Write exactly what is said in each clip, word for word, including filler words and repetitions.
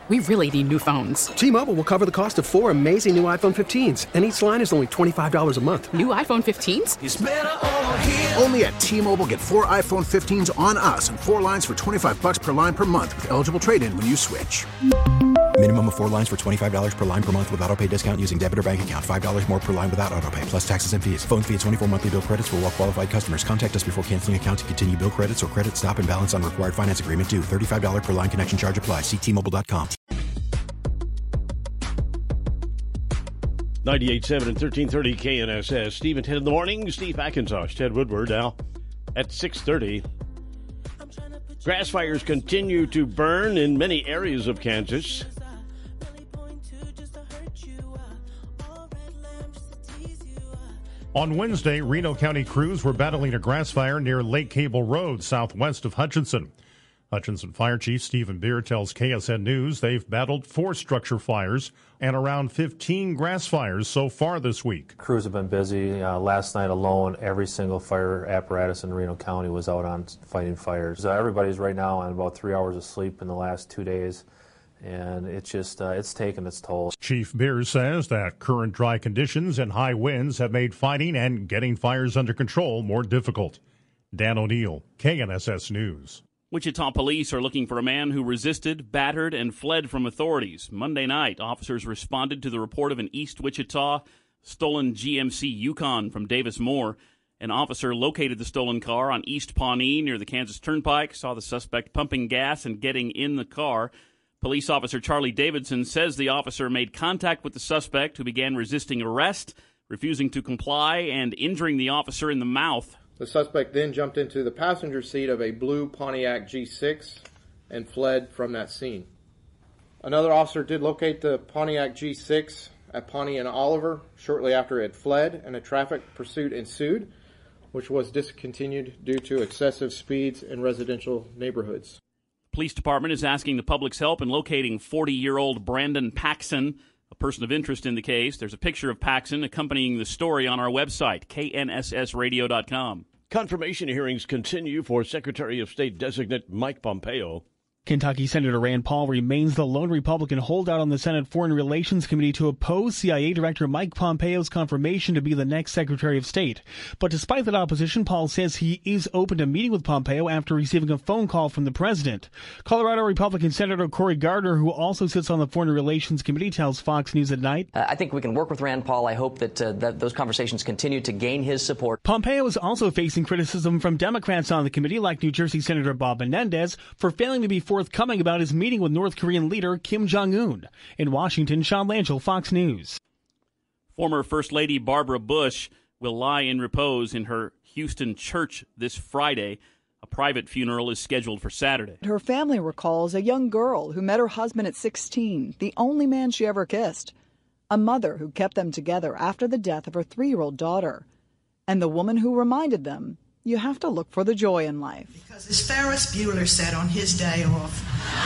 We really need new phones. T-Mobile will cover the cost of four amazing new iPhone fifteens, and each line is only twenty-five dollars a month. New iPhone fifteens? It's better over here. Only at T-Mobile, get four iPhone fifteens on us and four lines for twenty-five dollars per line per month with eligible trade-in when you switch. Minimum of four lines for twenty-five dollars per line per month with autopay discount using debit or bank account. five dollars more per line without autopay, plus taxes and fees. Phone fee at twenty-four monthly bill credits for well-qualified customers. Contact us before canceling account to continue bill credits or credit stop and balance on required finance agreement due. thirty-five dollars per line connection charge applies. See T Mobile dot com. ninety-eight point seven and thirteen thirty K N S S. Steve and Ted in the morning. Steve McIntosh, Ted Woodward now at six thirty. Grass fires continue to burn in many areas of Kansas. On Wednesday, Reno County crews were battling a grass fire near Lake Cable Road, southwest of Hutchinson. Hutchinson Fire Chief Stephen Beer tells K S N News they've battled four structure fires and around fifteen grass fires so far this week. Crews have been busy. Uh, last night alone, every single fire apparatus in Reno County was out on fighting fires. Uh, everybody's right now on about three hours of sleep in the last two days, and it's just, uh, it's taken its toll. Chief Beer says that current dry conditions and high winds have made fighting and getting fires under control more difficult. Dan O'Neill, K N S S News. Wichita police are looking for a man who resisted, battered, and fled from authorities. Monday night, officers responded to the report of an East Wichita stolen G M C Yukon from Davis Moore. An officer located the stolen car on East Pawnee near the Kansas Turnpike, saw the suspect pumping gas and getting in the car. Police officer Charlie Davidson says the officer made contact with the suspect, who began resisting arrest, refusing to comply, and injuring the officer in the mouth. The suspect then jumped into the passenger seat of a blue Pontiac G six and fled from that scene. Another officer did locate the Pontiac G six at Pawnee and Oliver shortly after it had fled, and a traffic pursuit ensued, which was discontinued due to excessive speeds in residential neighborhoods. The police department is asking the public's help in locating forty-year-old Brandon Paxson, a person of interest in the case. There's a picture of Paxson accompanying the story on our website, K N S S radio dot com. Confirmation hearings continue for Secretary of State designate Mike Pompeo. Kentucky Senator Rand Paul remains the lone Republican holdout on the Senate Foreign Relations Committee to oppose C I A Director Mike Pompeo's confirmation to be the next Secretary of State. But despite that opposition, Paul says he is open to meeting with Pompeo after receiving a phone call from the president. Colorado Republican Senator Cory Gardner, who also sits on the Foreign Relations Committee, tells Fox News at Night, uh, I think we can work with Rand Paul. I hope that, uh, that those conversations continue to gain his support. Pompeo is also facing criticism from Democrats on the committee, like New Jersey Senator Bob Menendez, for failing to be forthcoming about his meeting with North Korean leader Kim Jong-un. In Washington, Sean Lanchel, Fox News. Former First Lady Barbara Bush will lie in repose in her Houston church this Friday. A private funeral is scheduled for Saturday. Her family recalls a young girl who met her husband at sixteen, the only man she ever kissed. A mother who kept them together after the death of her three-year-old daughter. And the woman who reminded them, you have to look for the joy in life. Because as Ferris Bueller said on his day off,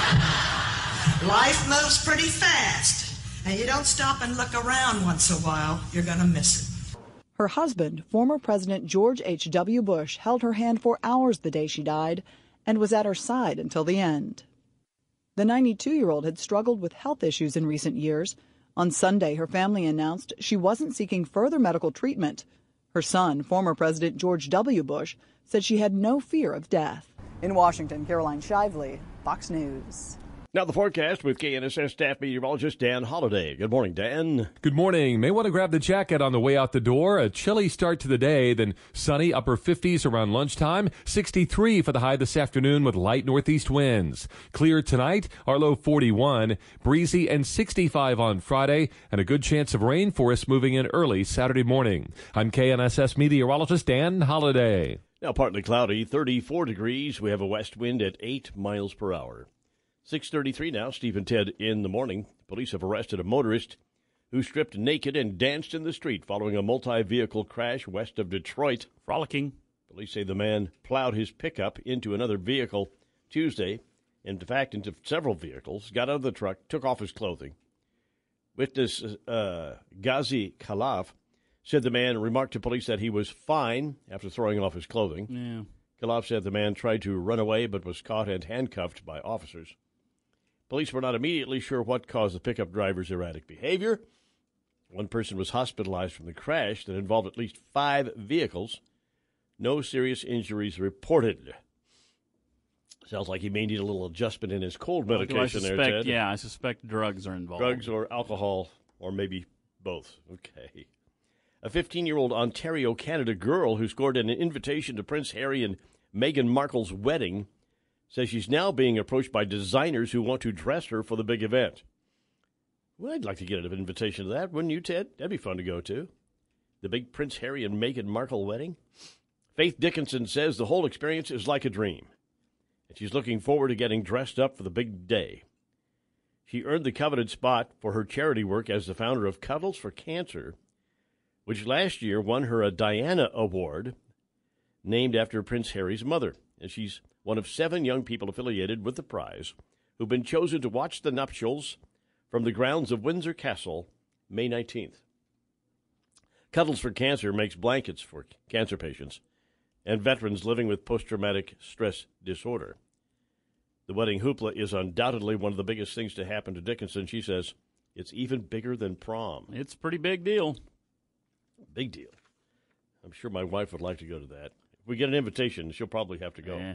life moves pretty fast, and you don't stop and look around once in a while, you're going to miss it. Her husband, former President George H W. Bush, held her hand for hours the day she died and was at her side until the end. The ninety-two-year-old had struggled with health issues in recent years. On Sunday, her family announced she wasn't seeking further medical treatment. Her son, former President George W. Bush, said she had no fear of death. In Washington, Caroline Shively, Fox News. Now the forecast with K N S S staff meteorologist Dan Holliday. Good morning, Dan. Good morning. May want to grab the jacket on the way out the door. A chilly start to the day, then sunny upper fifties around lunchtime. sixty-three for the high this afternoon with light northeast winds. Clear tonight, our low forty-one. Breezy and sixty-five on Friday, and a good chance of rain for us moving in early Saturday morning. I'm K N S S meteorologist Dan Holliday. Now partly cloudy, thirty-four degrees. We have a west wind at eight miles per hour. six thirty-three now, Steve and Ted in the morning. Police have arrested a motorist who stripped naked and danced in the street following a multi-vehicle crash west of Detroit. Frolicking. Police say the man plowed his pickup into another vehicle Tuesday, in fact, into several vehicles, got out of the truck, took off his clothing. Witness uh, Ghazi Khalaf said the man remarked to police that he was fine after throwing off his clothing. Yeah. Khalaf said the man tried to run away but was caught and handcuffed by officers. Police were not immediately sure what caused the pickup driver's erratic behavior. One person was hospitalized from the crash that involved at least five vehicles. No serious injuries reported. Sounds like he may need a little adjustment in his cold medication well, I suspect, there, Ted. Yeah, I suspect drugs are involved. Drugs or alcohol, or maybe both. Okay. A fifteen-year-old Ontario, Canada girl who scored an invitation to Prince Harry and Meghan Markle's wedding says she's now being approached by designers who want to dress her for the big event. Well, I'd like to get an invitation to that, wouldn't you, Ted? That'd be fun to go to. The big Prince Harry and Meghan Markle wedding. Faith Dickinson says the whole experience is like a dream, and she's looking forward to getting dressed up for the big day. She earned the coveted spot for her charity work as the founder of Cuddles for Cancer, which last year won her a Diana Award, named after Prince Harry's mother. And she's one of seven young people affiliated with the prize who've been chosen to watch the nuptials from the grounds of Windsor Castle, May nineteenth. Cuddles for Cancer makes blankets for cancer patients and veterans living with post-traumatic stress disorder. The wedding hoopla is undoubtedly one of the biggest things to happen to Dickinson. She says it's even bigger than prom. It's a pretty big deal. Big deal. I'm sure my wife would like to go to that. If we get an invitation, she'll probably have to go. Yeah.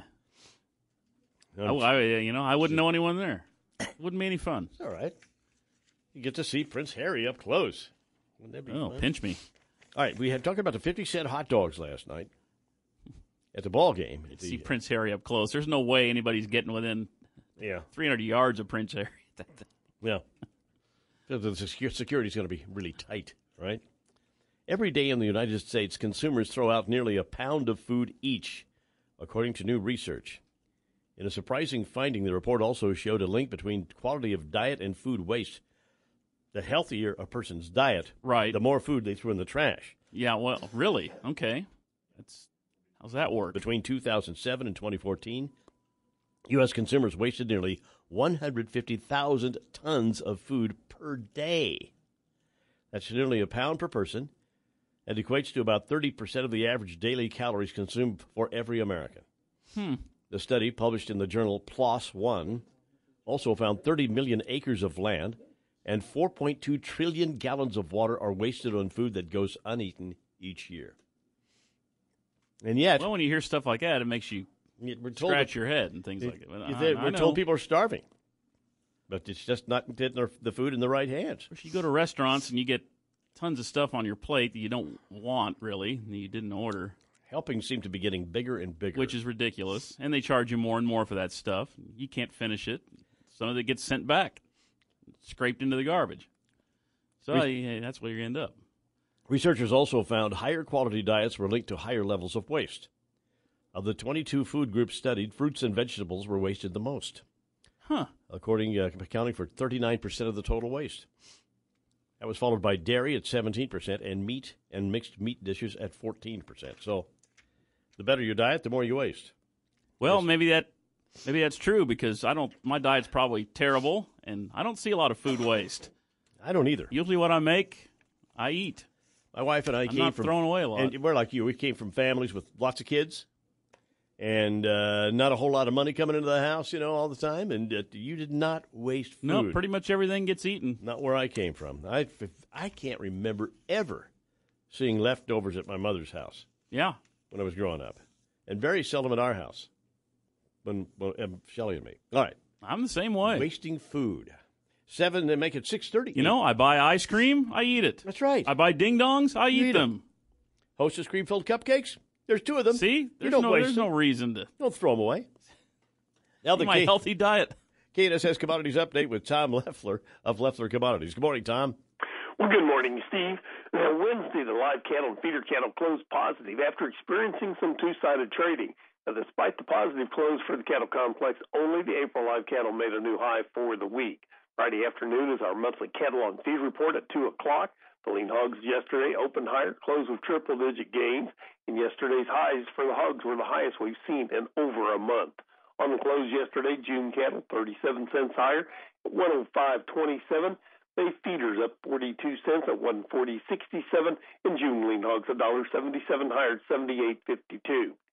I, I, you know, I wouldn't know anyone there. Wouldn't be any fun. All right. You get to see Prince Harry up close. Wouldn't that be oh, fun? Pinch me. All right, we had talked about the fifty cent hot dogs last night at the ball game. The, see Prince Harry up close. There's no way anybody's getting within yeah. three hundred yards of Prince Harry. yeah. The security is going to be really tight, right? Every day in the United States, consumers throw out nearly a pound of food each, according to new research. In a surprising finding, the report also showed a link between quality of diet and food waste. The healthier a person's diet, right, the more food they threw in the trash. Yeah, well, really? Okay. That's how's that work? Between two thousand seven and twenty fourteen, U S consumers wasted nearly one hundred fifty thousand tons of food per day. That's nearly a pound per person, and equates to about thirty percent of the average daily calories consumed for every American. Hmm. The study, published in the journal PLOS One, also found thirty million acres of land and four point two trillion gallons of water are wasted on food that goes uneaten each year. And yet... Well, when you hear stuff like that, it makes you we're told scratch that, your head and things it, like that. Well, we're I, I told people are starving. But it's just not getting the food in the right hands. If you go to restaurants and you get tons of stuff on your plate that you don't want, really, and you didn't order. Helpings seem to be getting bigger and bigger. Which is ridiculous. And they charge you more and more for that stuff. You can't finish it. Some of it gets sent back, scraped into the garbage. So Re- yeah, that's where you end up. Researchers also found higher quality diets were linked to higher levels of waste. Of the twenty-two food groups studied, fruits and vegetables were wasted the most. Huh. According, uh, accounting for thirty-nine percent of the total waste. That was followed by dairy at seventeen percent and meat and mixed meat dishes at fourteen percent. So the better your diet, the more you waste. Well, yes. maybe that maybe that's true because I don't. My diet's probably terrible, and I don't see a lot of food waste. I don't either. Usually, what I make, I eat. My wife and I I'm came not from throwing away a lot. And we're like you. We came from families with lots of kids, and uh, not a whole lot of money coming into the house, you know, all the time. And uh, you did not waste food. No, pretty much everything gets eaten. Not where I came from. I I can't remember ever seeing leftovers at my mother's house. Yeah, when I was growing up, and very seldom at our house. When, when um, Shelley and me. All right, I'm the same way. Wasting food. Seven, they make it six thirty. You know, I buy ice cream, I eat it. That's right. I buy ding dongs, I you eat, eat them. them. Hostess cream filled cupcakes. There's two of them. See, there's, don't no, waste there's them. no reason to. Don't throw them away. Now the my K- healthy diet. K N S S Commodities Update with Tom Leffler of Leffler Commodities. Good morning, Tom. Well, good morning, Steve. Now, Wednesday, the live cattle and feeder cattle closed positive after experiencing some two-sided trading. Now, despite the positive close for the cattle complex, only the April live cattle made a new high for the week. Friday afternoon is our monthly cattle on feed report at two o'clock. The lean hogs yesterday opened higher, closed with triple-digit gains, and yesterday's highs for the hogs were the highest we've seen in over a month. On the close yesterday, June cattle thirty-seven cents higher at one oh five twenty-seven. Bay feeders up forty-two cents at one forty sixty-seven, and June lean hogs one dollar seventy-seven higher at seventy-eight fifty-two.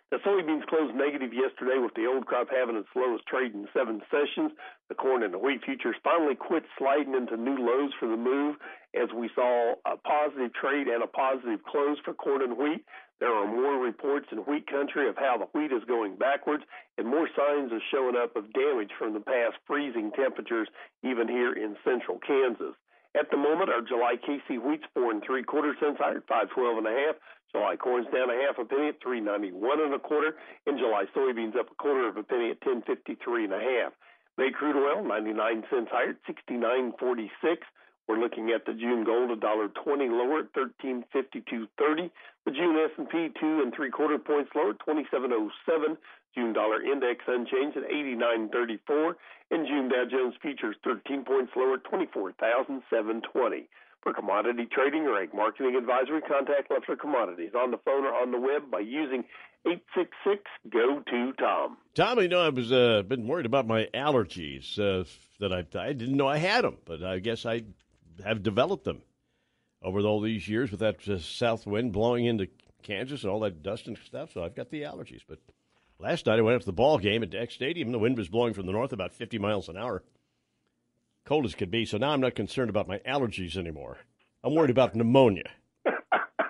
The soybeans closed negative yesterday with the old crop having its lowest trade in seven sessions. The corn and the wheat futures finally quit sliding into new lows for the move as we saw a positive trade and a positive close for corn and wheat. There are more reports in wheat country of how the wheat is going backwards and more signs are showing up of damage from the past freezing temperatures even here in central Kansas. At the moment, our July K C wheat's four and three quarter cents higher at five twelve and a half. July corn's down a half a penny at three ninety one and a quarter, and July soybeans up a quarter of a penny at ten fifty three and a half. May crude oil ninety nine cents higher at sixty nine forty six. We're looking at the June gold a dollar twenty lower at thirteen fifty two thirty. The June S and P two and three quarter points lower at twenty seven oh seven. June dollar index unchanged at eighty nine thirty four, and June Dow Jones futures thirteen points lower at twenty four thousand seven twenty. For commodity trading or ag marketing advisory, contact Leffler Commodities on the phone or on the web by using eight six six, G O two, Tom. Tom, you know, I was uh, been worried about my allergies uh, that I, I didn't know I had them, but I guess I have developed them over all these years with that uh, south wind blowing into Kansas and all that dust and stuff, so I've got the allergies. But last night I went up to the ball game at Deck Stadium. The wind was blowing from the north about fifty miles an hour. Cold as could be, so now I'm not concerned about my allergies anymore. I'm worried about pneumonia. Well,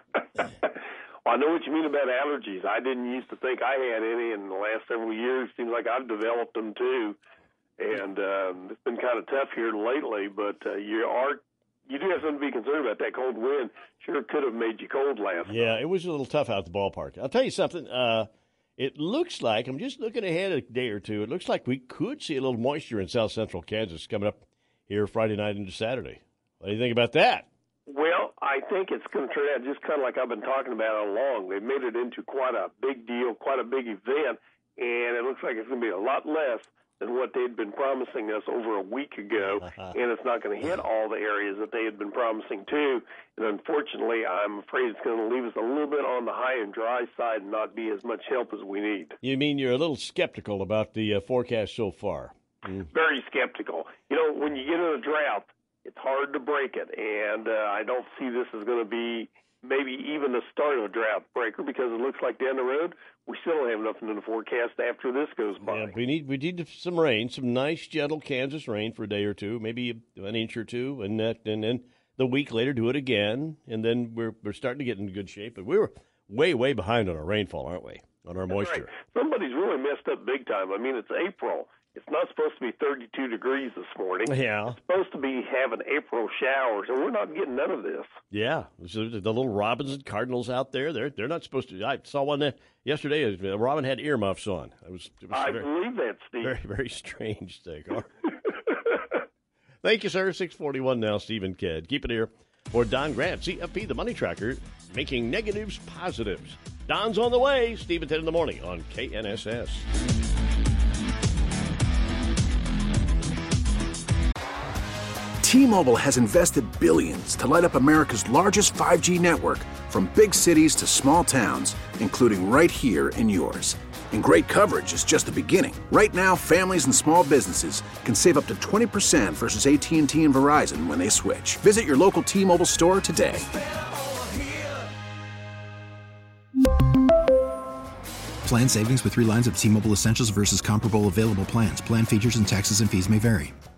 I know what you mean about allergies. I didn't used to think I had any in the last several years. Seems like I've developed them too, and um, it's been kind of tough here lately. But uh, you are you do have something to be concerned about. That cold wind sure could have made you cold last night. Yeah, it was a little tough out at the ballpark. I'll tell you something. Uh, It looks like, I'm just looking ahead a day or two, it looks like we could see a little moisture in south central Kansas coming up here Friday night into Saturday. What do you think about that? Well, I think it's going to turn out just kind of like I've been talking about all along. They've made it into quite a big deal, quite a big event, and it looks like it's going to be a lot less than what they'd been promising us over a week ago, and it's not going to hit all the areas that they had been promising to. And unfortunately, I'm afraid it's going to leave us a little bit on the high and dry side and not be as much help as we need. You mean you're a little skeptical about the uh, forecast so far? Mm. Very skeptical. You know, when you get in a drought, it's hard to break it, and uh, I don't see this as going to be maybe even the start of a drought breaker because it looks like down the road we still don't have nothing in the forecast after this goes by. Yeah, we need we need some rain, some nice, gentle Kansas rain for a day or two, maybe an inch or two, and that, and then the week later do it again, and then we're we're starting to get in good shape. But we were way, way behind on our rainfall, aren't we, on our That's moisture? Right. Somebody's really messed up big time. I mean, it's April. It's not supposed to be thirty-two degrees this morning. Yeah. It's supposed to be having April showers, and we're not getting none of this. Yeah. So the little robins and cardinals out there, they're they're not supposed to. I saw one yesterday. A robin had earmuffs on. It was, it was I very, believe that, Steve. Very, very strange thing. Thank you, sir. six forty-one now, Stephen Kidd. Keep it here for Don Grant, C F P, the Money Tracker, making negatives positives. Don's on the way. Steve at ten in the morning on K N S S. T-Mobile has invested billions to light up America's largest five G network, from big cities to small towns, including right here in yours. And great coverage is just the beginning. Right now, families and small businesses can save up to twenty percent versus A T and T and Verizon when they switch. Visit your local T-Mobile store today. Plan savings with three lines of T-Mobile Essentials versus comparable available plans. Plan features and taxes and fees may vary.